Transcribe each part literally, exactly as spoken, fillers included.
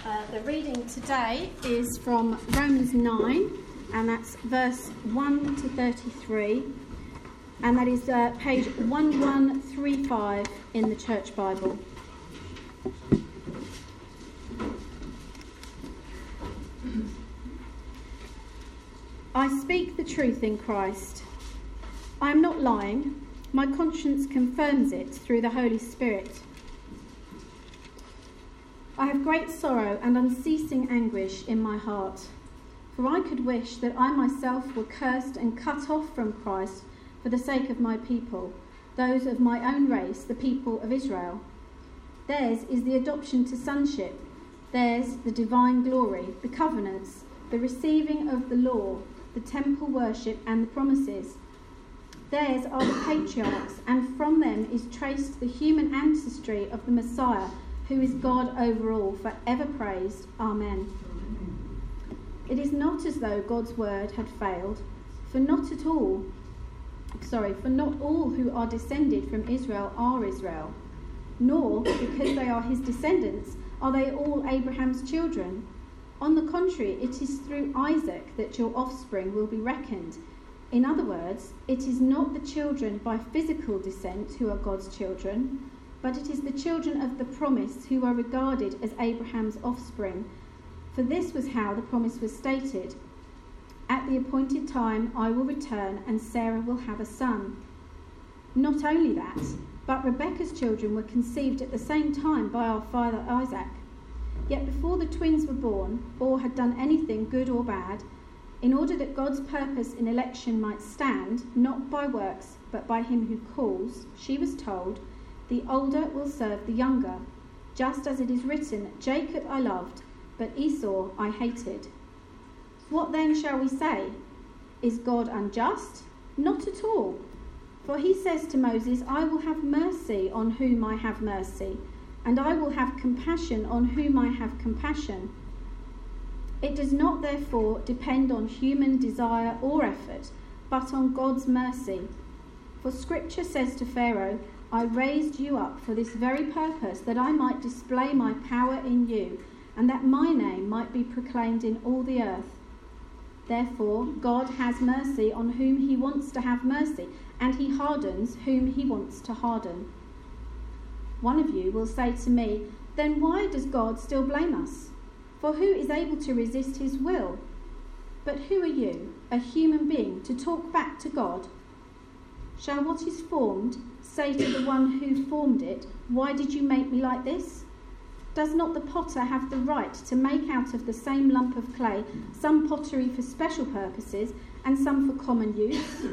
Uh, the reading today is from Romans nine, and that's verse one to thirty-three, and that is uh, page eleven thirty-five in the Church Bible. I speak the truth in Christ. I am not lying. My conscience confirms it through the Holy Spirit. I have great sorrow and unceasing anguish in my heart, for I could wish that I myself were cursed and cut off from Christ for the sake of my people, those of my own race, the people of Israel. Theirs is the adoption to sonship, theirs the divine glory, the covenants, the receiving of the law, the temple worship and the promises. Theirs are the patriarchs, and from them is traced the human ancestry of the Messiah, who is God over all, forever praised. Amen. It is not as though God's word had failed, for not at all, sorry, for not all who are descended from Israel are Israel, nor, because they are his descendants, are they all Abraham's children. On the contrary, it is through Isaac that your offspring will be reckoned. In other words, it is not the children by physical descent who are God's children, but it is the children of the promise who are regarded as Abraham's offspring. For this was how the promise was stated: at the appointed time I will return, and Sarah will have a son. Not only that, but Rebekah's children were conceived at the same time by our father Isaac. Yet before the twins were born, or had done anything good or bad, in order that God's purpose in election might stand, not by works, but by him who calls, she was told, the older will serve the younger, just as it is written, Jacob I loved, but Esau I hated. What then shall we say? Is God unjust? Not at all. For he says to Moses, I will have mercy on whom I have mercy, and I will have compassion on whom I have compassion. It does not therefore depend on human desire or effort, but on God's mercy. For Scripture says to Pharaoh, I raised you up for this very purpose, that I might display my power in you, and that my name might be proclaimed in all the earth. Therefore, God has mercy on whom he wants to have mercy, and he hardens whom he wants to harden. One of you will say to me, then why does God still blame us? For who is able to resist his will? But who are you, a human being, to talk back to God? Shall what is formed say to the one who formed it, why did you make me like this? Does not the potter have the right to make out of the same lump of clay some pottery for special purposes and some for common use?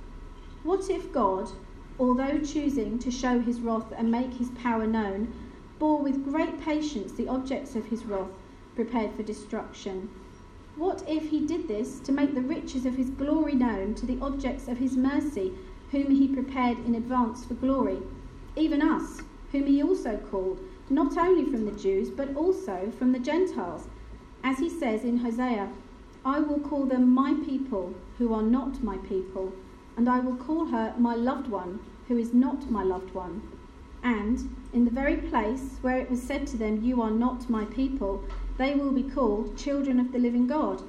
What if God, although choosing to show his wrath and make his power known, bore with great patience the objects of his wrath, prepared for destruction? What if he did this to make the riches of his glory known to the objects of his mercy, whom he prepared in advance for glory, even us, whom he also called, not only from the Jews, but also from the Gentiles? As he says in Hosea, I will call them my people, who are not my people, and I will call her my loved one, who is not my loved one. And in the very place where it was said to them, you are not my people, they will be called children of the living God.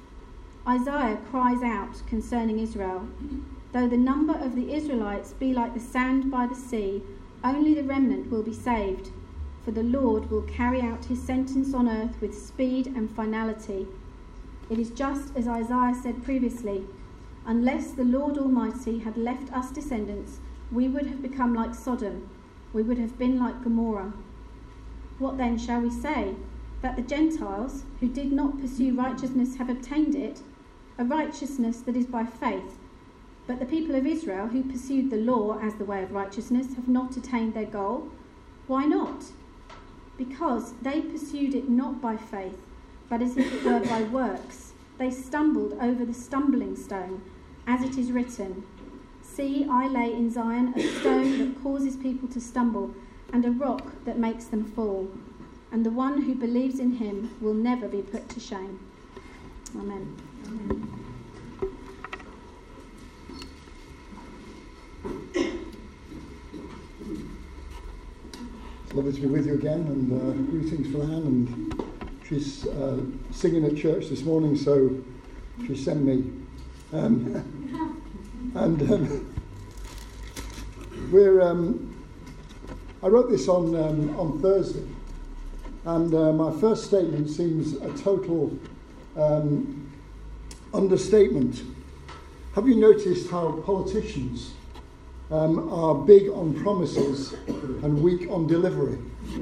Isaiah cries out concerning Israel, though the number of the Israelites be like the sand by the sea, only the remnant will be saved, for the Lord will carry out his sentence on earth with speed and finality. It is just as Isaiah said previously, unless the Lord Almighty had left us descendants, we would have become like Sodom, we would have been like Gomorrah. What then shall we say? That the Gentiles, who did not pursue righteousness, have obtained it, a righteousness that is by faith. But the people of Israel, who pursued the law as the way of righteousness, have not attained their goal. Why not? Because they pursued it not by faith, but as if it were by works. They stumbled over the stumbling stone, as it is written, see, I lay in Zion a stone that causes people to stumble, and a rock that makes them fall. And the one who believes in him will never be put to shame. Amen. Amen. It's lovely to be with you again, and uh, greetings from Anne and she's uh, singing at church this morning, so she sent me. Um, and um, we're. Um, I wrote this on um, on Thursday, and uh, my first statement seems a total um, understatement. Have you noticed how politicians um, are big on promises and weak on delivery?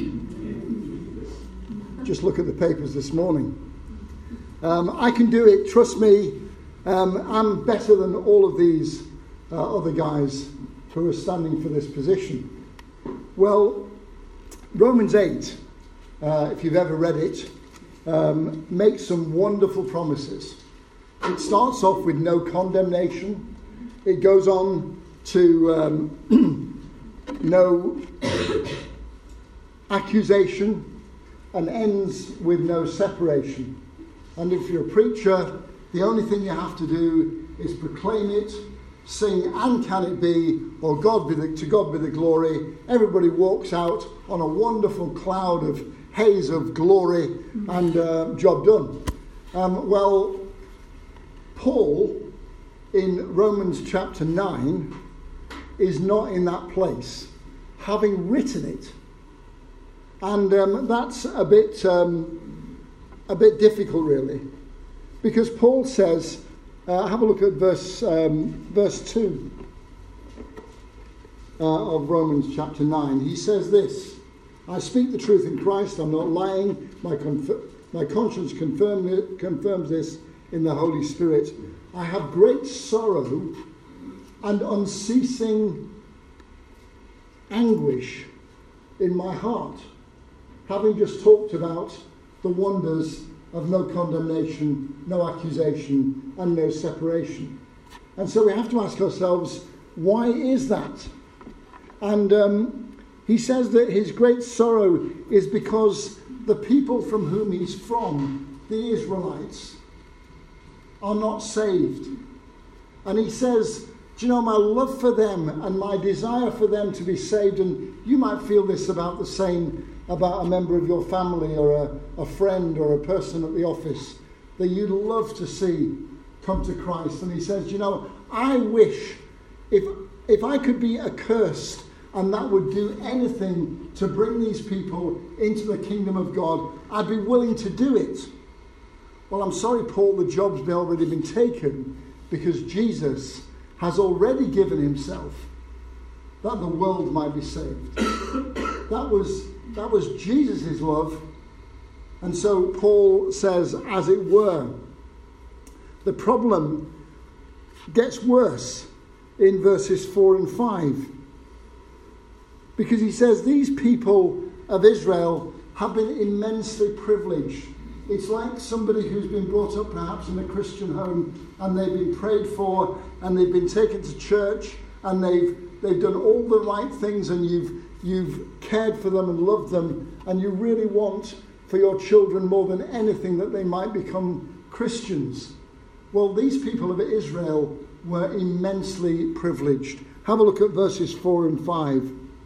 Just look at the papers this morning. Um, I can do it, trust me. Um, I'm better than all of these uh, other guys who are standing for this position. Well, Romans eight, uh, if you've ever read it, um, makes some wonderful promises. It starts off with no condemnation. It goes on to um, no accusation and ends with no separation. And if you're a preacher, the only thing you have to do is proclaim it, sing "And Can It Be," or God be the, to God be the glory. Everybody walks out on a wonderful cloud of haze of glory, and uh, job done. Um, well, Paul in Romans chapter nine is not in that place, having written it. And um, that's a bit um, a bit difficult, really, because Paul says, uh, have a look at verse um, verse two uh, of Romans chapter nine. He says this: "I speak the truth in Christ. I'm not lying. My conf- my conscience confirm it, confirms this in the Holy Spirit. I have great sorrow and unceasing anguish in my heart." Having just talked about the wonders of no condemnation, no accusation, and no separation. And so we have to ask ourselves, why is that? And um, he says that his great sorrow is because the people from whom he's from, the Israelites, are not saved. And he says, do you know, my love for them and my desire for them to be saved, and you might feel this about the same about a member of your family or a, a friend or a person at the office that you'd love to see come to Christ. And he says, you know, I wish if if I could be accursed and that would do anything to bring these people into the kingdom of God, I'd be willing to do it. Well, I'm sorry, Paul, the job's already been taken, because Jesus has already given himself that the world might be saved. That was that was Jesus' love. And so Paul says, as it were, the problem gets worse in verses four and five. Because he says these people of Israel have been immensely privileged. It's like somebody who's been brought up perhaps in a Christian home, and they've been prayed for, and they've been taken to church, and they've they've done all the right things, and you've you've cared for them and loved them, and you really want for your children more than anything that they might become Christians. Well, these people of Israel were immensely privileged. Have a look at verses four and five.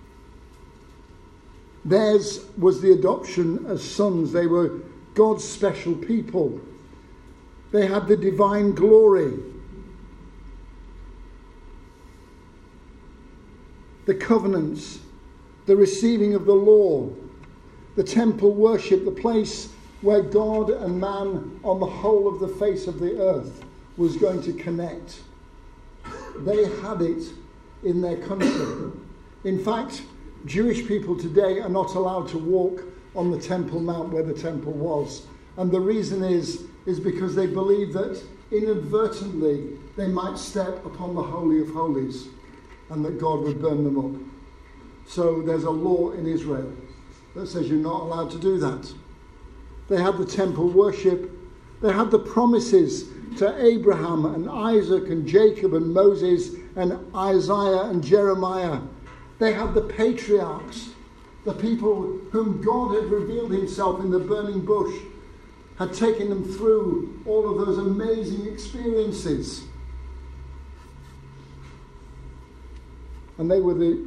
Theirs was the adoption as sons. They were God's special people. They had the divine glory, the covenants, the receiving of the law, the temple worship, the place where God and man on the whole of the face of the earth was going to connect. They had it in their country. In fact, Jewish people today are not allowed to walk on the Temple Mount where the temple was. And the reason is, is because they believe that inadvertently they might step upon the Holy of Holies and that God would burn them up. So there's a law in Israel that says you're not allowed to do that. They had the temple worship. They had the promises to Abraham and Isaac and Jacob and Moses and Isaiah and Jeremiah. They had the patriarchs, the people whom God had revealed himself in the burning bush, had taken them through all of those amazing experiences. And they were the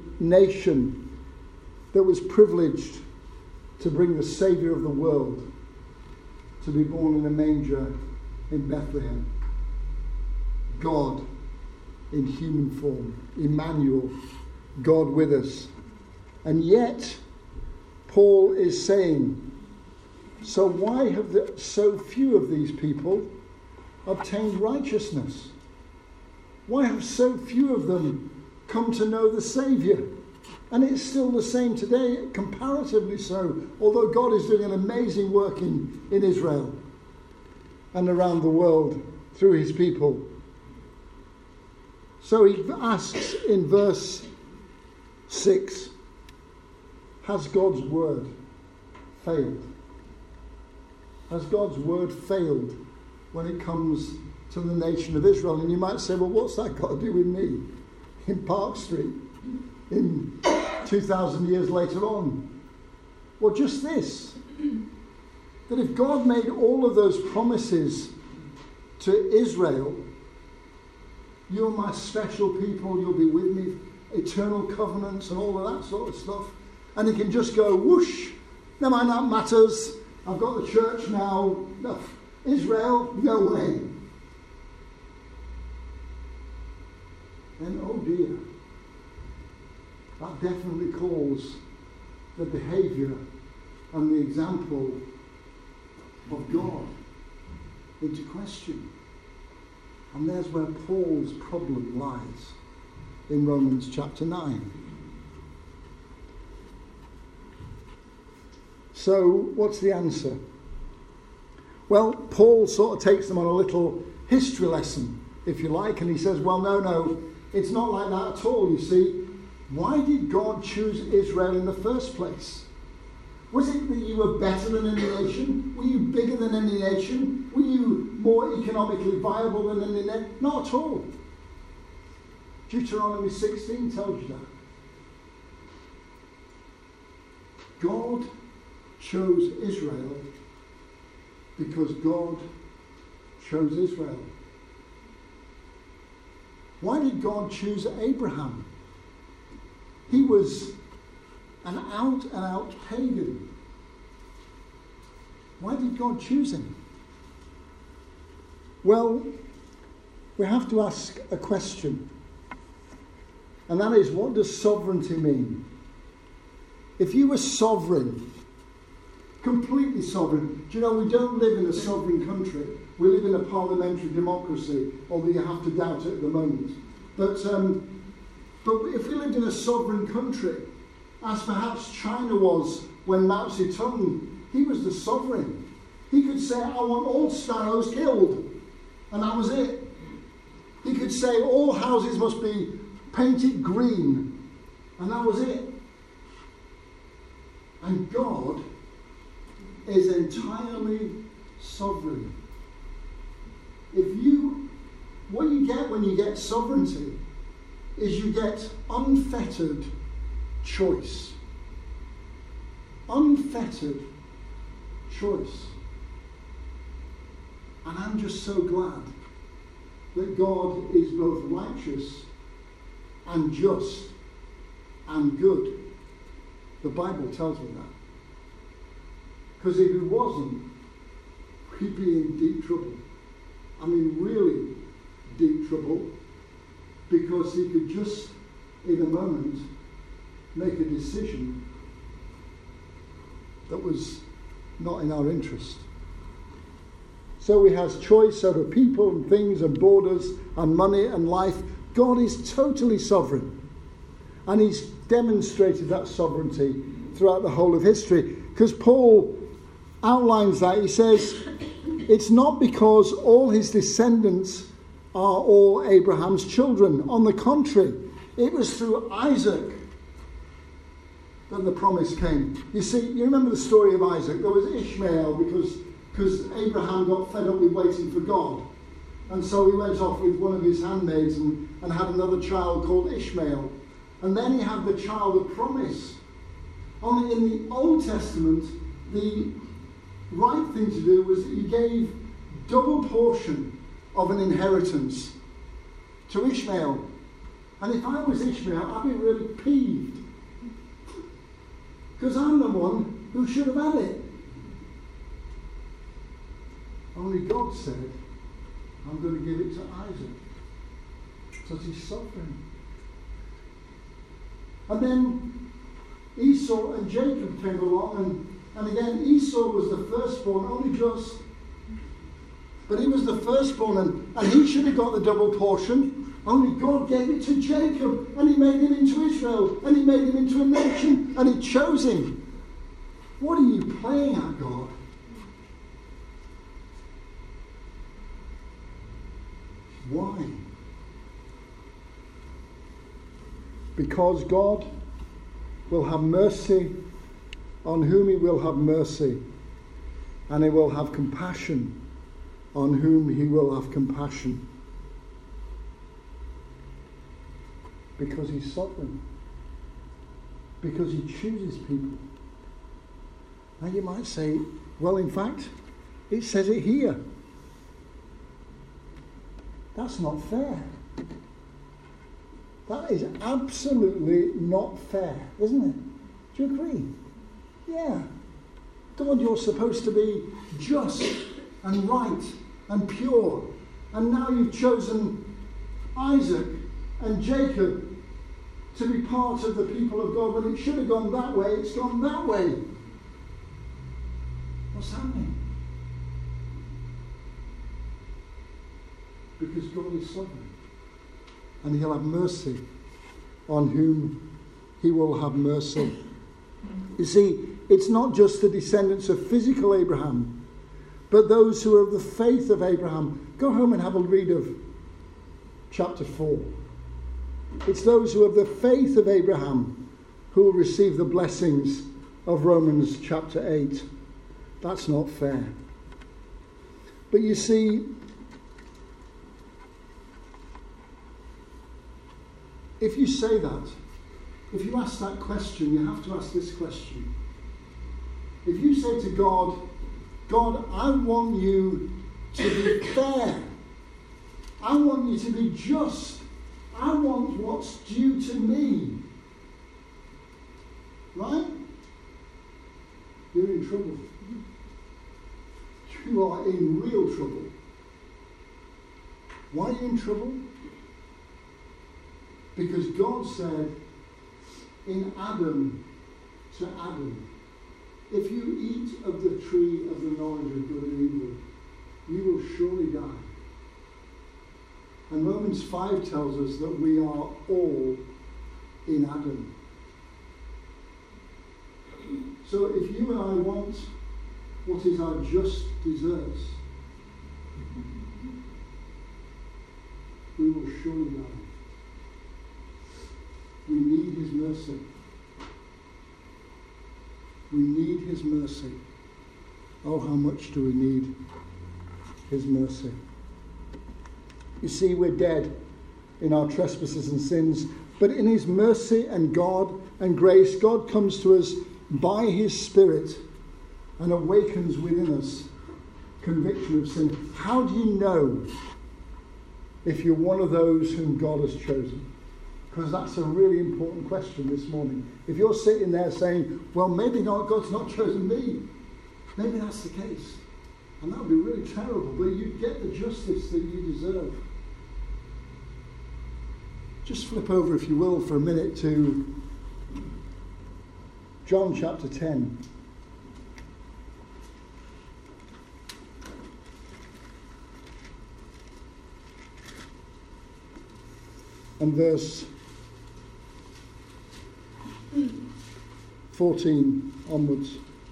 nation that was privileged to bring the Saviour of the world to be born in a manger in Bethlehem. God in human form, Emmanuel, God with us. And yet, Paul is saying, so why have the, so few of these people obtained righteousness? Why have so few of them come to know the Saviour? And it's still the same today, comparatively so, although God is doing an amazing work in, in Israel and around the world through his people. So he asks in verse six, has God's word failed? Has God's word failed when it comes to the nation of Israel? And you might say, well, what's that got to do with me in Park Street in two thousand years later on? Well, just this, that if God made all of those promises to Israel, you're my special people, you'll be with me, eternal covenants and all of that sort of stuff, and he can just go whoosh, no mind that matters, I've got the church now, no, Israel, no way. Then, oh dear, that definitely calls the behaviour and the example of God into question. And there's where Paul's problem lies in Romans chapter nine. So, what's the answer? Well, Paul sort of takes them on a little history lesson, if you like, and he says, well, no, no, it's not like that at all, you see. Why did God choose Israel in the first place? Was it that you were better than any nation? Were you bigger than any nation? Were you more economically viable than any nation? Not at all. Deuteronomy sixteen tells you that. God chose Israel because God chose Israel. Why did God choose Abraham? He was an out-and-out pagan. Why did God choose him? Well, we have to ask a question. And that is, what does sovereignty mean? If you were sovereign, completely sovereign, do you know we don't live in a sovereign country. We live in a parliamentary democracy, although you have to doubt it at the moment. But, um, but if we lived in a sovereign country, as perhaps China was when Mao Zedong, he was the sovereign. He could say, I want all sparrows killed. And that was it. He could say, all houses must be painted green. And that was it. And God is entirely sovereign. If you, what you get when you get sovereignty is you get unfettered choice. Unfettered choice. And I'm just so glad that God is both righteous and just and good. The Bible tells me that. Because if he wasn't, we'd be in deep trouble. I mean, really deep trouble. Because he could just, in a moment, make a decision that was not in our interest. So he has choice over people and things and borders and money and life. God is totally sovereign. And he's demonstrated that sovereignty throughout the whole of history. Because Paul outlines that. He says, it's not because all his descendants are all Abraham's children. On the contrary, it was through Isaac that the promise came. You see, you remember the story of Isaac. There was Ishmael because, because Abraham got fed up with waiting for God. And so he went off with one of his handmaids and, and had another child called Ishmael. And then he had the child of promise. Only in the Old Testament, the right thing to do was that he gave double portion of an inheritance to Ishmael. And if I was Ishmael, I'd be really peeved. Because I'm the one who should have had it. Only God said, I'm going to give it to Isaac. Because he's sovereign. And then Esau and Jacob came along, and, and again Esau was the firstborn, only just. But he was the firstborn, and, and he should have got the double portion. Only God gave it to Jacob, and he made him into Israel, and he made him into a nation, and he chose him. What are you playing at, God? Why? Because God will have mercy on whom he will have mercy, and he will have compassion on whom he will have compassion. Because he's sovereign. Because he chooses people. Now you might say, well, in fact, it says it here. That's not fair. That is absolutely not fair, isn't it? Do you agree? Yeah. God, you're supposed to be just and right and pure. And now you've chosen Isaac and Jacob to be part of the people of God. When it should have gone that way, it's gone that way. What's happening? Because God is sovereign. And he'll have mercy on whom he will have mercy. You see, it's not just the descendants of physical Abraham, but those who are of the faith of Abraham. Go home and have a read of chapter four. It's those who have the faith of Abraham who will receive the blessings of Romans chapter eight. That's not fair. But you see, if you say that, if you ask that question, you have to ask this question. If you say to God, God, I want you to be fair. I want you to be just. I want what's due to me. Right? You're in trouble. You are in real trouble. Why are you in trouble? Because God said in Adam to Adam, if you eat of the tree of the knowledge of good and evil, you will surely die. And Romans five tells us that we are all in Adam. So if you and I want what is our just deserts, we will surely die. We need his mercy. We need his mercy. Oh, how much do we need his mercy? You see, we're dead in our trespasses and sins, but in his mercy and God and grace, God comes to us by his Spirit and awakens within us conviction of sin. How do you know if you're one of those whom God has chosen? Because that's a really important question this morning. If you're sitting there saying, well, maybe not, God's not chosen me, maybe that's the case. And that would be really terrible, but you'd get the justice that you deserve. Just flip over, if you will, for a minute to John chapter ten. And verse fourteen onwards.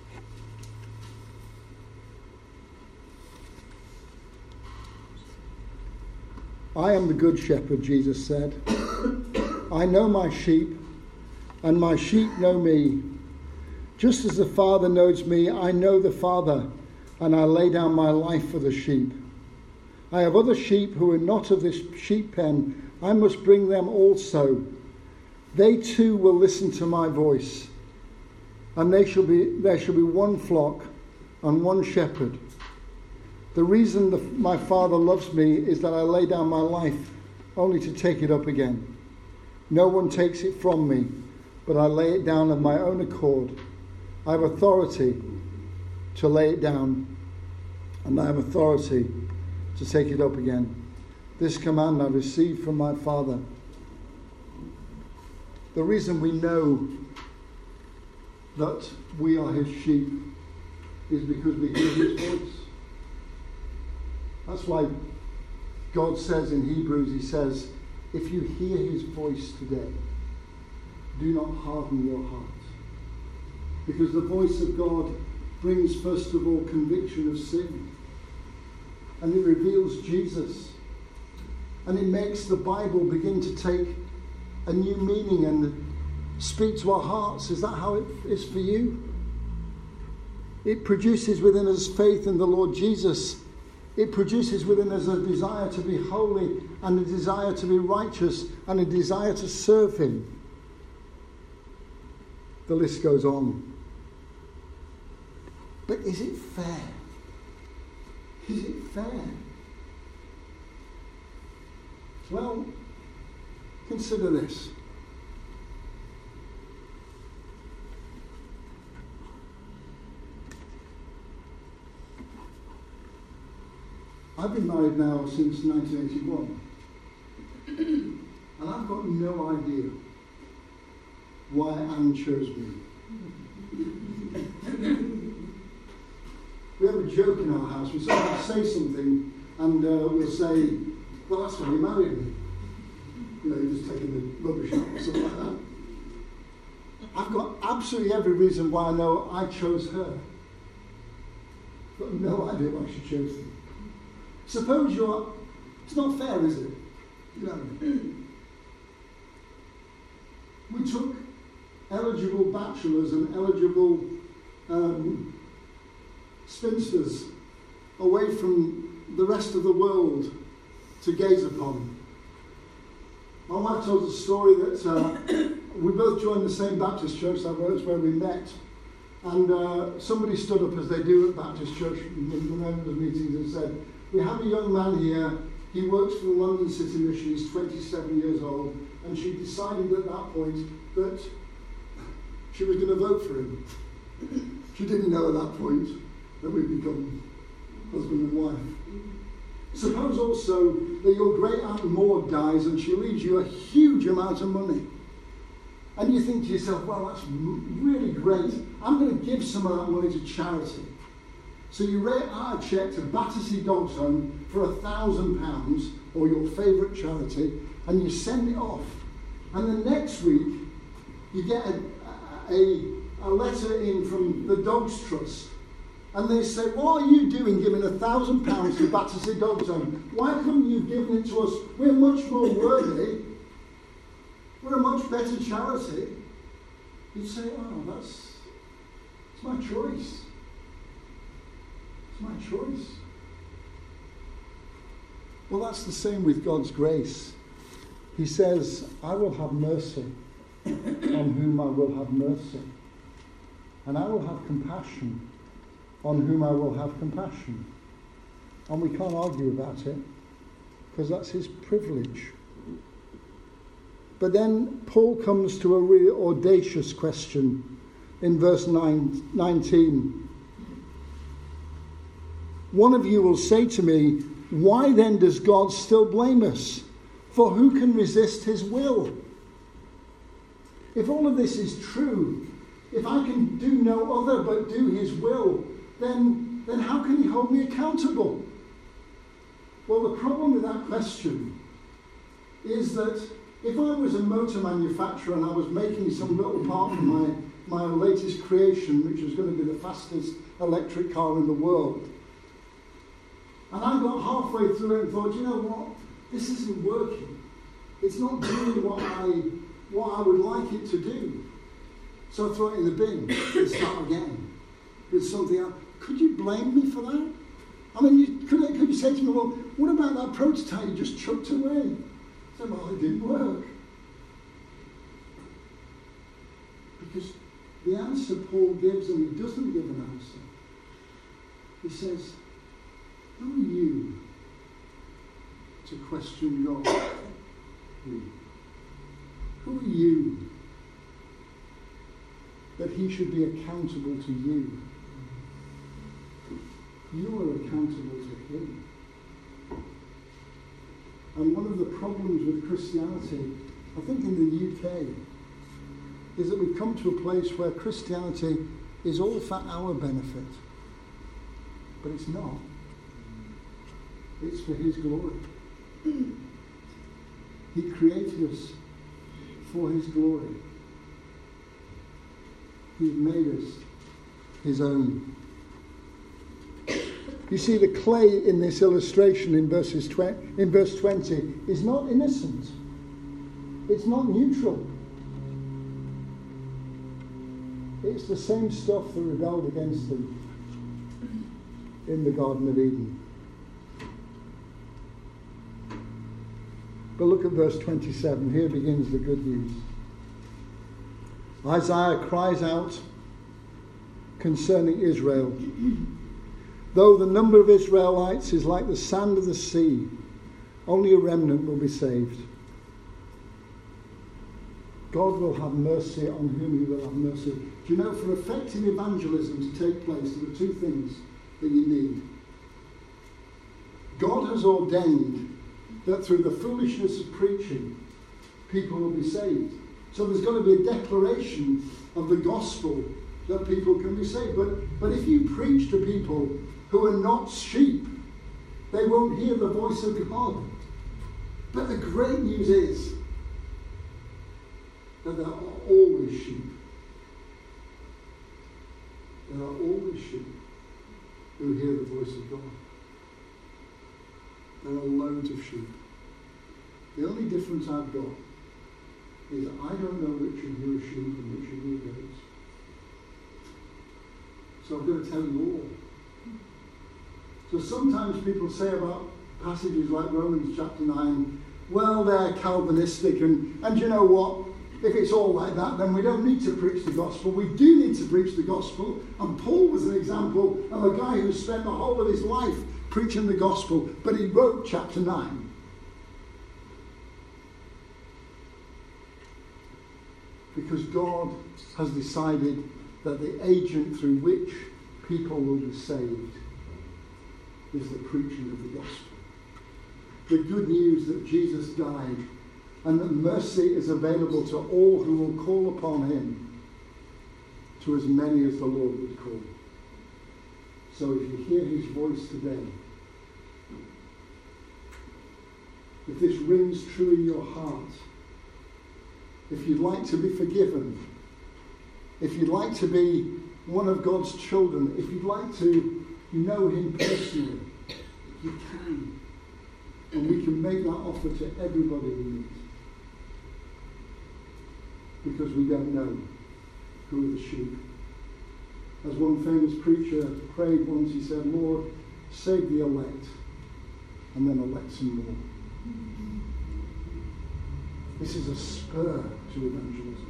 I am the good shepherd, Jesus said. I know my sheep, and my sheep know me. Just as the Father knows me, I know the Father, and I lay down my life for the sheep. I have other sheep who are not of this sheep pen. I must bring them also. They too will listen to my voice, and they shall be, there shall be one flock and one shepherd. The reason the, my Father loves me is that I lay down my life only to take it up again. No one takes it from me, but I lay it down of my own accord. I have authority to lay it down and I have authority to take it up again. This command I received from my Father. The reason we know that we are his sheep is because we hear his voice. That's why God says in Hebrews, he says, if you hear his voice today, do not harden your heart. Because the voice of God brings, first of all, conviction of sin. And it reveals Jesus. And it makes the Bible begin to take a new meaning and speak to our hearts. Is that how it is for you? It produces within us faith in the Lord Jesus. It produces within us a desire to be holy and a desire to be righteous and a desire to serve him. The list goes on. But is it fair? Is it fair? Well, consider this. I've been married now since nineteen eighty-one, and I've got no idea why Anne chose me. We have a joke in our house. We sometimes say something, and uh, we'll say, well, that's why you married me. You know, you're just taking the rubbish out or something like that. I've got absolutely every reason why I know I chose her. I've got no idea why she chose me. Suppose you're... It's not fair, is it? You know, we took eligible bachelors and eligible um, spinsters away from the rest of the world to gaze upon. My wife told a story that uh, we both joined the same Baptist church, that was where we met, and uh, somebody stood up, as they do at Baptist church in the members' meetings, and said, we have a young man here, he works for the London City Mission, he's twenty-seven years old, and she decided at that point that she was going to vote for him. She didn't know at that point that we'd become husband and wife. Suppose also that your great aunt Maud dies and she leaves you a huge amount of money. And you think to yourself, well, that's really great. I'm going to give some of that money to charity. So you write out a cheque to Battersea Dogs Home for a thousand pounds, or your favourite charity, and you send it off. And the next week, you get a, a, a letter in from the Dogs Trust, and they say, what are you doing giving a thousand pounds to Battersea Dogs Home? Why couldn't you have given it to us? We're much more worthy. We're a much better charity. You'd say, oh, that's, that's my choice. It's my choice. Well, that's the same with God's grace. He says, I will have mercy on whom I will have mercy. And I will have compassion on whom I will have compassion. And we can't argue about it, because that's his privilege. But then Paul comes to a really audacious question in verse nine, nineteen. One of you will say to me, why then does God still blame us? For who can resist his will? If all of this is true, if I can do no other but do his will, then, then how can he hold me accountable? Well, the problem with that question is that if I was a motor manufacturer and I was making some little part for my, my latest creation, which was going to be the fastest electric car in the world, and I got halfway through it and thought, you know what, this isn't working. It's not doing what I, what I would like it to do. So I throw it in the bin and start again with something else. Could you blame me for that? I mean, you, could, could you say to me, well, what about that prototype you just chucked away? I said, well, it didn't work. Because the answer Paul gives, and he doesn't give an answer. He says, who are you to question God? Who are you that he should be accountable to you? You are accountable to him. And one of the problems with Christianity, I think in the U K, is that we've come to a place where Christianity is all for our benefit. But it's not. It's for his glory. He created us for his glory. He's made us his own. You see, the clay in this illustration in verses twenty, in verse twenty is not innocent. It's not neutral. It's the same stuff that rebelled against him in the Garden of Eden. But look at verse twenty-seven. Here begins the good news. Isaiah cries out concerning Israel. Though the number of Israelites is like the sand of the sea, only a remnant will be saved. God will have mercy on whom he will have mercy. Do you know, for effective evangelism to take place, there are two things that you need. God has ordained that through the foolishness of preaching, people will be saved. So there's got to be a declaration of the gospel that people can be saved. But, but if you preach to people who are not sheep, they won't hear the voice of God. But the great news is that there are always sheep. There are always sheep who hear the voice of God. There are loads of sheep. The only difference I've got is I don't know which of you are sheep and which of you are goats. So I've got to tell you all. So sometimes people say about passages like Romans chapter nine, well, they're Calvinistic, and, and you know what? If it's all like that, then we don't need to preach the gospel. We do need to preach the gospel. And Paul was an example of a guy who spent the whole of his life preaching the gospel, but he wrote chapter nine. Because God has decided that the agent through which people will be saved is the preaching of the gospel. The good news that Jesus died and that mercy is available to all who will call upon him, to as many as the Lord would call. So if you hear his voice today, if this rings true in your heart, if you'd like to be forgiven, if you'd like to be one of God's children, if you'd like to know him personally, you can. And we can make that offer to everybody we meet. Because we don't know who are the sheep. As one famous preacher prayed once, he said, Lord, save the elect, and then elect some more. This is a spur to evangelism.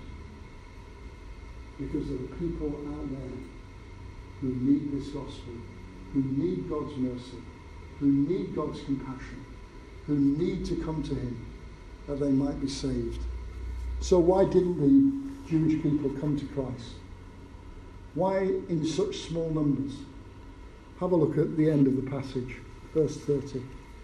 Because there are people out there who need this gospel, who need God's mercy, who need God's compassion, who need to come to him that they might be saved. So why didn't the Jewish people come to Christ? Why in such small numbers? Have a look at the end of the passage, verse thirty.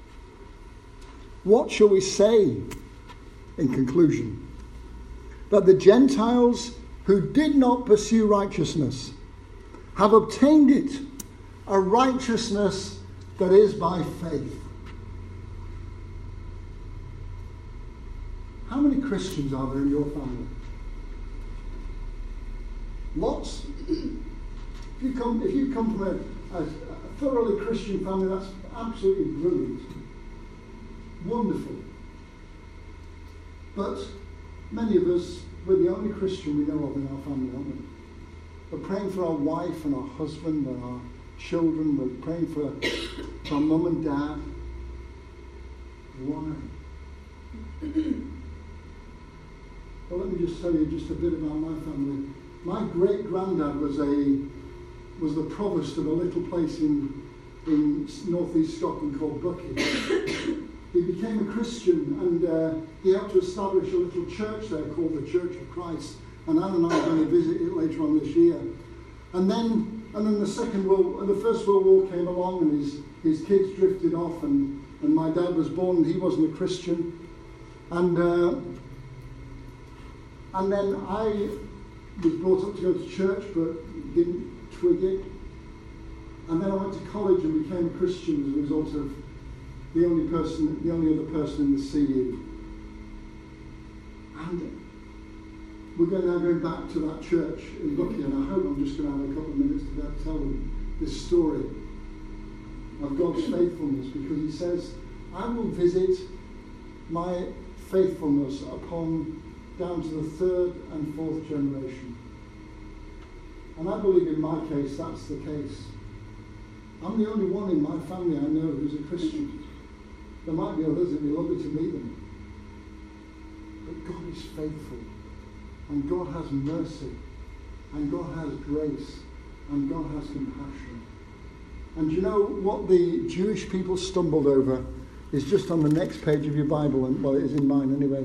What shall we say in conclusion? That the Gentiles who did not pursue righteousness have obtained it, a righteousness that is by faith. How many Christians are there in your family? Lots. If you come, if you come from a, a, a thoroughly Christian family, that's absolutely brilliant. Wonderful. But many of us, we're the only Christian we know of in our family, aren't we? We're praying for our wife and our husband and our children. We're praying for, for our mum and dad. Why? Well, let me just tell you just a bit about my family. My great-granddad was a was the provost of a little place in in northeast Scotland called Buckie. He became a Christian, and uh, he helped to establish a little church there called the Church of Christ. And Anne and I are going to visit it later on this year. And then and then the second world, the first World War came along, and his his kids drifted off, and, and my dad was born, and he wasn't a Christian, and uh, and then I was brought up to go to church, but didn't twig it, and then I went to college and became a Christian as a result of the only person, the only other person in the C U, and we're going now going back to that church in Bucky, and I hope I'm just going to have a couple of minutes to be able to tell them this story of God's faithfulness, because he says, I will visit my faithfulness upon down to the third and fourth generation. And I believe in my case that's the case. I'm the only one in my family I know who's a Christian. There might be others, it'd be lovely to meet them. But God is faithful. And God has mercy, and God has grace, and God has compassion. And you know what the Jewish people stumbled over is just on the next page of your Bible, and well, it is in mine anyway.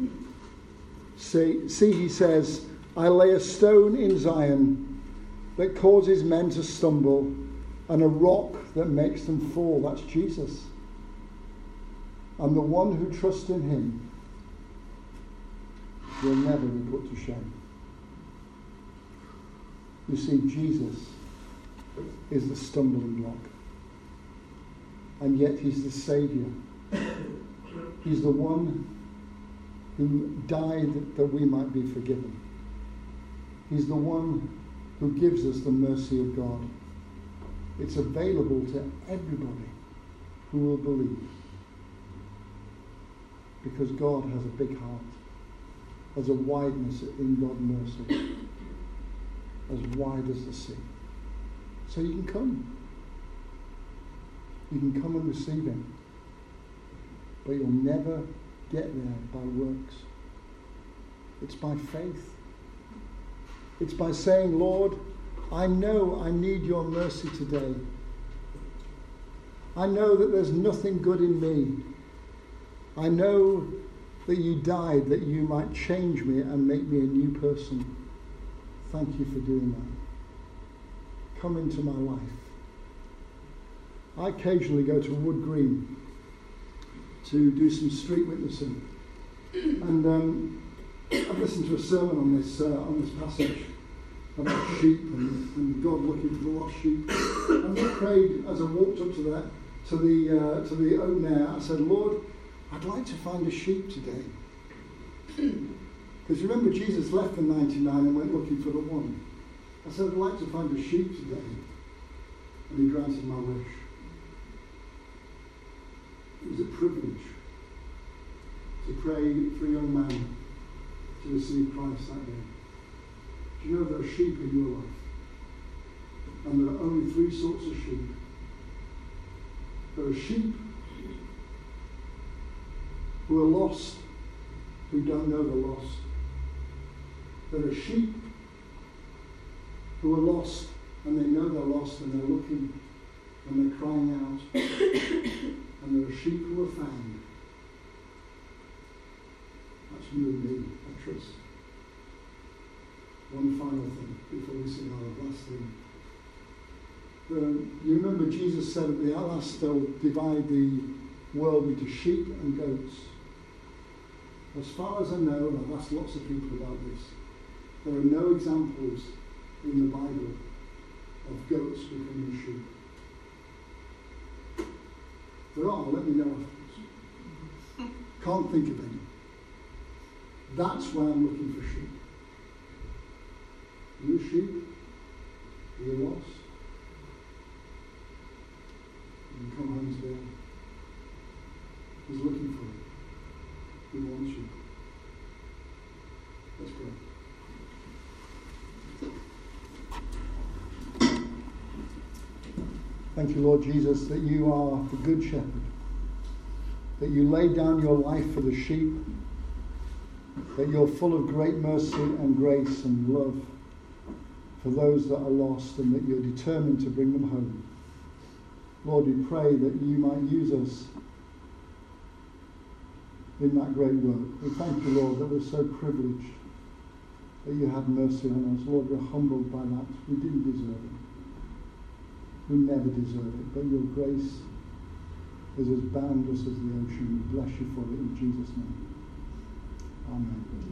See, see, he says, I lay a stone in Zion that causes men to stumble, and a rock that makes them fall. That's Jesus. And the one who trusts in him will never be put to shame. You see, Jesus is the stumbling block. And yet he's the Saviour. He's the one who died that we might be forgiven. He's the one who gives us the mercy of God. It's available to everybody who will believe. Because God has a big heart. As a wideness in God's mercy, as wide as the sea. So you can come. You can come and receive him. But you'll never get there by works. It's by faith. It's by saying, Lord, I know I need your mercy today. I know that there's nothing good in me. I know that you died that you might change me and make me a new person. Thank you for doing that. Come into my life. I occasionally go to Wood Green to do some street witnessing. And um, I've listened to a sermon on this uh, on this passage about sheep and, and God looking for the lost sheep. And I prayed as I walked up to that to the uh, to the open air. I said, Lord, I'd like to find a sheep today. Because remember, Jesus left the ninety-nine and went looking for the one. I said, I'd like to find a sheep today. And he granted my wish. It was a privilege to pray for a young man to receive Christ that day. Do you know there are sheep in your life? And there are only three sorts of sheep. There are sheep who are lost, who don't know they're lost. There are sheep who are lost, and they know they're lost, and they're looking, and they're crying out. And there are sheep who are found. That's you and me, I trust. One final thing before we sing our last thing. Um, you remember Jesus said at the last they'll divide the world into sheep and goats. As far as I know, and I've asked lots of people about this, there are no examples in the Bible of goats becoming sheep. There are, let me know afterwards. Can't think of any. That's why I'm looking for sheep. Are you a sheep? Are you lost? You can come home today. He's looking for you. He wants you. Let's pray. Thank you, Lord Jesus, that you are the good shepherd, that you lay down your life for the sheep, that you're full of great mercy and grace and love for those that are lost, and that you're determined to bring them home. Lord, we pray that you might use us in that great work. We thank you, Lord, that we're so privileged that you have mercy on us. Lord, we're humbled by that. We didn't deserve it. who never deserve it. But your grace is as boundless as the ocean. We bless you for it in Jesus' name. Amen.